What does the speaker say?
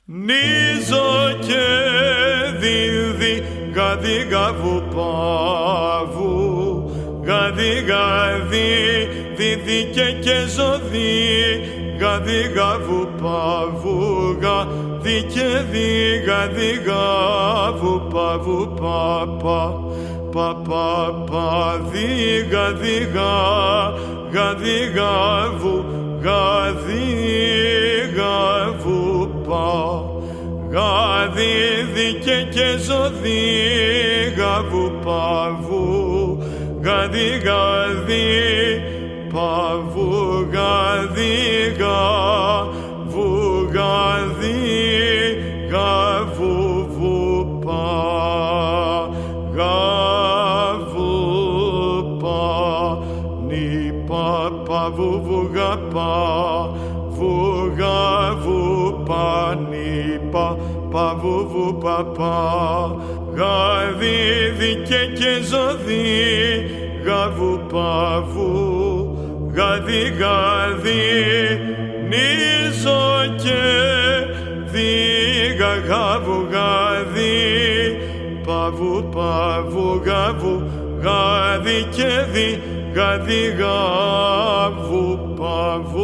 Νίζο και δίδυ γαδί γαβου παβου γαδί γαδί δίδυ και ζωδί γαδί γαβου παβου γαδί και δι γαδί γαβου παβου παπα παπα δι γαδί γαδί γαβου γαδί γαβου πα γαδί δικαι και ζωδί γαβου παβου γαδί γαδί παβου γαδί γαβου γαδί γαβου βου πα γαβου πα νι πα παβου βου γαπα βουγα βου πα νι πα παβου βου παπα γαδί δικαι και ζωδί γαβου παβου γαδί γαδί νίζο και δι γαβου γαδί παβου παβου γαβου γαδί και δι γαδί γαβου παβου